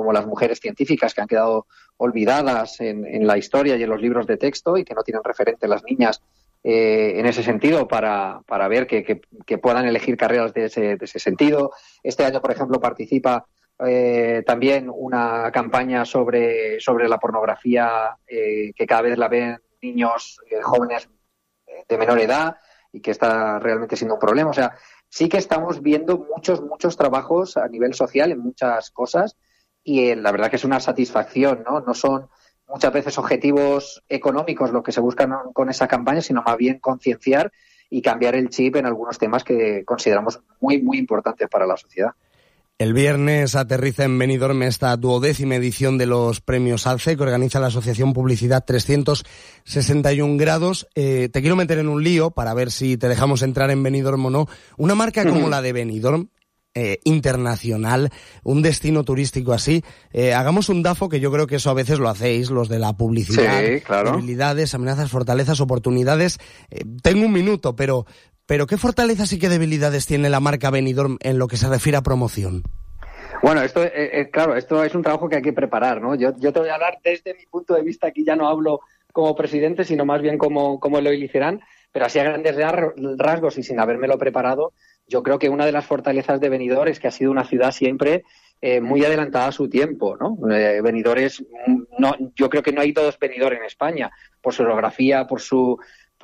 como las mujeres científicas que han quedado olvidadas en la historia y en los libros de texto y que no tienen referente las niñas en ese sentido para ver que puedan elegir carreras de ese sentido. Este año, por ejemplo, participa también una campaña sobre la pornografía que cada vez la ven niños jóvenes de menor edad y que está realmente siendo un problema. O sea, sí que estamos viendo muchos trabajos a nivel social en muchas cosas y la verdad que es una satisfacción, ¿no? No son muchas veces objetivos económicos lo que se buscan con esa campaña, sino más bien concienciar y cambiar el chip en algunos temas que consideramos muy importantes para la sociedad. El viernes aterriza en Benidorm esta 12ª edición de los premios ALCE que organiza la Asociación Publicidad 361 grados. Te quiero meter en un lío para ver si te dejamos entrar en Benidorm o no. Una marca como la de Benidorm, internacional, un destino turístico así, hagamos un DAFO, que yo creo que eso a veces lo hacéis, los de la publicidad, sí, claro. Debilidades, amenazas, fortalezas, oportunidades. Tengo un minuto, pero ¿qué fortalezas y qué debilidades tiene la marca Benidorm en lo que se refiere a promoción? Bueno, esto es un trabajo que hay que preparar, ¿no? Yo te voy a hablar desde mi punto de vista, aquí ya no hablo como presidente, sino más bien como Eloy Licerán, pero así a grandes rasgos y sin habérmelo preparado, yo creo que una de las fortalezas de Benidorm es que ha sido una ciudad siempre muy adelantada a su tiempo, ¿no? Benidorm yo creo que no hay dos Benidorm en España, por su orografía, por su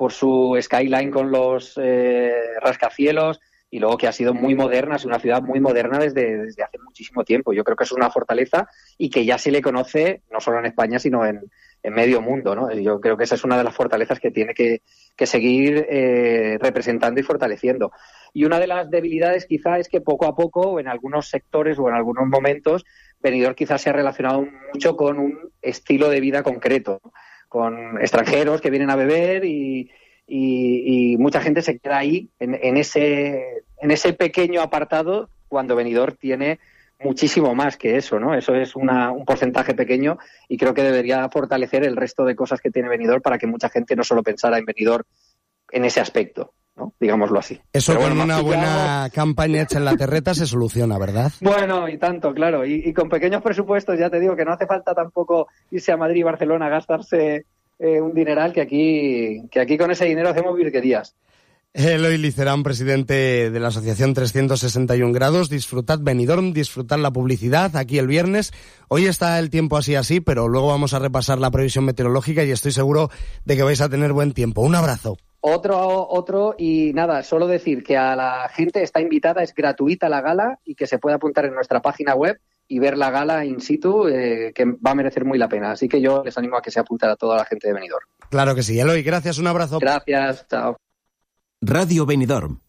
skyline con los rascacielos, y luego que ha sido muy moderna, es una ciudad muy moderna desde hace muchísimo tiempo. Yo creo que es una fortaleza y que ya se le conoce no solo en España, sino en medio mundo, ¿no? Yo creo que esa es una de las fortalezas que tiene que seguir representando y fortaleciendo. Y una de las debilidades quizá es que poco a poco, en algunos sectores o en algunos momentos, Benidorm quizás se ha relacionado mucho con un estilo de vida concreto, con extranjeros que vienen a beber y mucha gente se queda ahí en ese pequeño apartado, cuando Benidorm tiene muchísimo más que eso, ¿no? Eso es un porcentaje pequeño y creo que debería fortalecer el resto de cosas que tiene Benidorm para que mucha gente no solo pensara en Benidorm en ese aspecto, ¿no? Digámoslo así. Eso con una buena campaña hecha en la terreta se soluciona, ¿verdad? Bueno, y tanto, claro. Y con pequeños presupuestos, ya te digo que no hace falta tampoco irse a Madrid y Barcelona a gastarse un dineral, que aquí con ese dinero hacemos virguerías. Eloy Licerán, presidente de la Asociación 361 grados. Disfrutad Benidorm, disfrutad la publicidad aquí el viernes. Hoy está el tiempo así, pero luego vamos a repasar la previsión meteorológica y estoy seguro de que vais a tener buen tiempo. Un abrazo. Otro, y nada, solo decir que a la gente está invitada, es gratuita la gala y que se puede apuntar en nuestra página web y ver la gala in situ, que va a merecer muy la pena. Así que yo les animo a que se apunten a toda la gente de Benidorm. Claro que sí. Eloy, gracias, un abrazo. Gracias, chao. Radio Benidorm,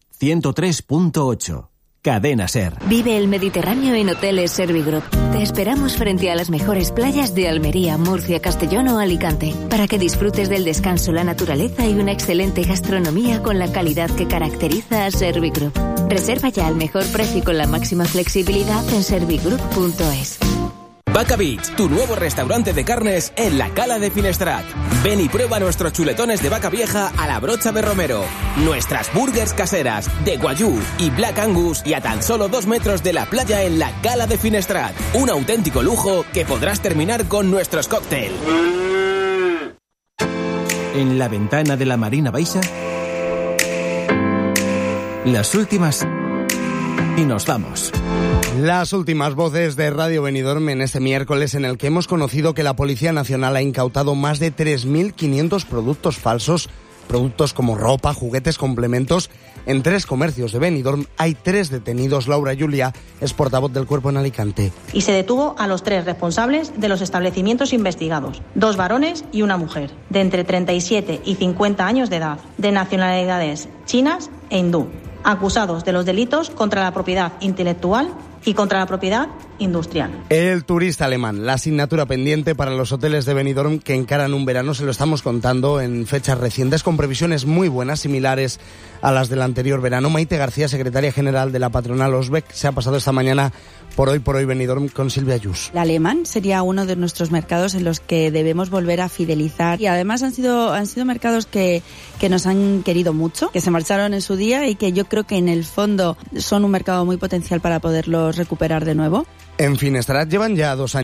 103.8. Cadena SER. Vive el Mediterráneo en Hoteles Servigroup. Te esperamos frente a las mejores playas de Almería, Murcia, Castellón o Alicante, para que disfrutes del descanso, la naturaleza y una excelente gastronomía con la calidad que caracteriza a Servigroup. Reserva ya al mejor precio y con la máxima flexibilidad en servigroup.es. Vaca Beach, tu nuevo restaurante de carnes en la Cala de Finestrat. Ven y prueba nuestros chuletones de vaca vieja a la brocha de romero, nuestras burgers caseras de Guayú y Black Angus, y a tan solo 2 metros de la playa en la Cala de Finestrat. Un auténtico lujo que podrás terminar con nuestros cócteles. En la ventana de la Marina Baixa, las últimas y nos vamos. Las últimas voces de Radio Benidorm en este miércoles, en el que hemos conocido que la Policía Nacional ha incautado más de 3.500 productos falsos, productos como ropa, juguetes, complementos. En 3 comercios de Benidorm hay 3 detenidos. Laura Julia es portavoz del cuerpo en Alicante. Y se detuvo a los 3 responsables de los establecimientos investigados, 2 varones y una mujer, de entre 37 y 50 años de edad, de nacionalidades chinas e hindú, acusados de los delitos contra la propiedad intelectual y contra la propiedad industrial. El turista alemán, la asignatura pendiente para los hoteles de Benidorm que encaran un verano, se lo estamos contando en fechas recientes con previsiones muy buenas, similares a las del anterior verano. Maite García, secretaria general de la patronal Osbeck, se ha pasado esta mañana por hoy Benidorm con Silvia Ayús. El alemán sería uno de nuestros mercados en los que debemos volver a fidelizar, y además han sido mercados que nos han querido mucho, que se marcharon en su día y que yo creo que en el fondo son un mercado muy potencial para poderlos recuperar de nuevo. En Finestrat llevan ya 2 años